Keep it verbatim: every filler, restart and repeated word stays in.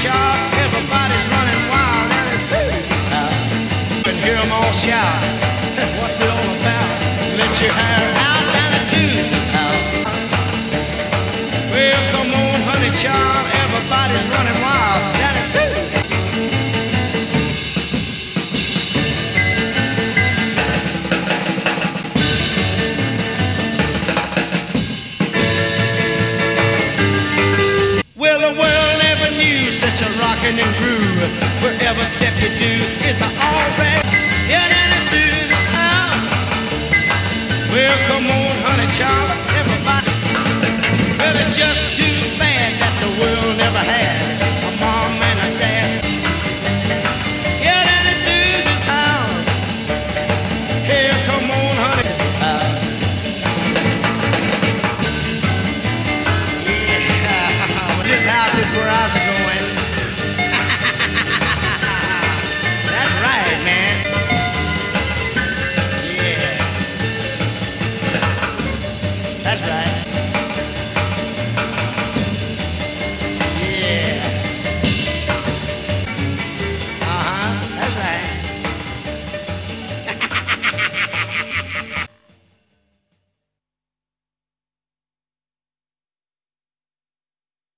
child. Everybody's running wild and it's Susie's house. You can hear them all shout. What's it all about? Let your hair out down at Susie's house. Well, come on, honey child. Everybody's running wild down at Susie's house. Well, the world never knew such a rockin' and groove. Wherever step you do is a alright. Yeah, down at Susie's house. Well, come on, honey child, everybody. Well, it's just too bad that the world never had a mom and a dad. Yeah, down at Susie's house. Hey, come on, honey, Susie's house. This house is where I was going. That's right, man. Yeah. That's right.